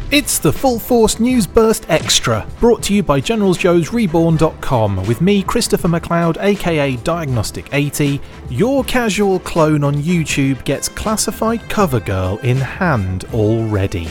It's the Full Force News Burst Extra, brought to you by GeneralsJoesReborn.com, with me, Christopher McLeod, aka Diagnostic80. Your casual clone on YouTube gets classified cover girl in hand already.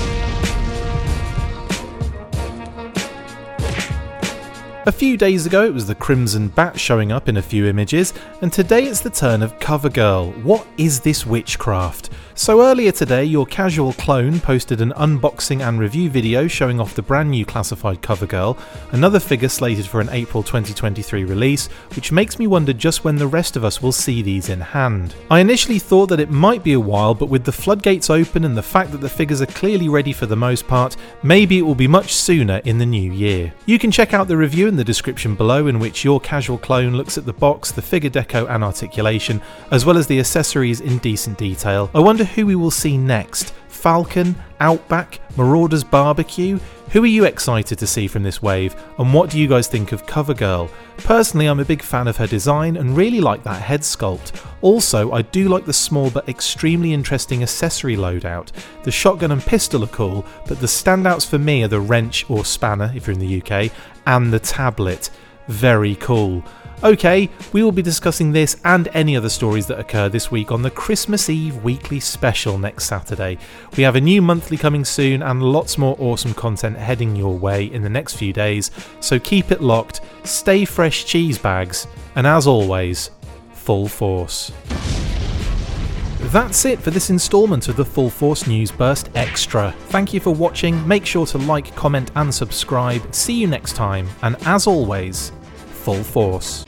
A few days ago it was the Crimson Bat showing up in a few images, and today it's the turn of CoverGirl. What is this witchcraft? So earlier today, your casual clone posted an unboxing and review video showing off the brand new classified CoverGirl, another figure slated for an April 2023 release, which makes me wonder just when the rest of us will see these in hand. I initially thought that it might be a while, but with the floodgates open and the fact that the figures are clearly ready for the most part, maybe it will be much sooner in the new year. You can check out the review in the description below, in which your casual clone looks at the box, the figure deco and articulation, as well as the accessories in decent detail. I wonder who we will see next. Falcon, Outback, Marauders Barbecue? Who are you excited to see from this wave, and what do you guys think of CoverGirl? Personally, I'm a big fan of her design and really like that head sculpt. Also, I do like the small but extremely interesting accessory loadout. The shotgun and pistol are cool, but the standouts for me are the wrench or spanner, if you're in the UK, and the tablet. Very cool. Okay, we will be discussing this and any other stories that occur this week on the Christmas Eve weekly special next Saturday. We have a new monthly coming soon and lots more awesome content heading your way in the next few days, so keep it locked, stay fresh cheese bags, and as always, full force. That's it for this instalment of the Full Force News Burst Extra. Thank you for watching, make sure to like, comment and subscribe. See you next time, and as always, full force.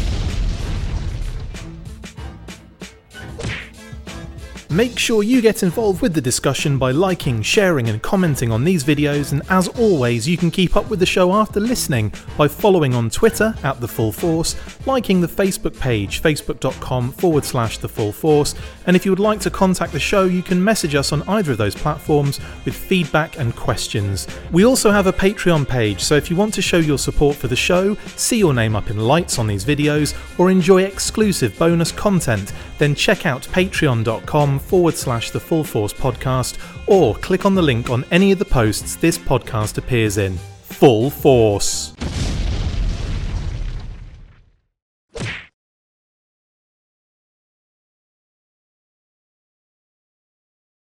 Make sure you get involved with the discussion by liking, sharing and commenting on these videos, and as always you can keep up with the show after listening by following on Twitter @TheFullForce, liking the Facebook page facebook.com/TheFullForce, and if you would like to contact the show you can message us on either of those platforms with feedback and questions. We also have a Patreon page, so if you want to show your support for the show, see your name up in lights on these videos, or enjoy exclusive bonus content, then check out patreon.com/TheFullForce podcast, or click on the link on any of the posts this podcast appears in. Full Force!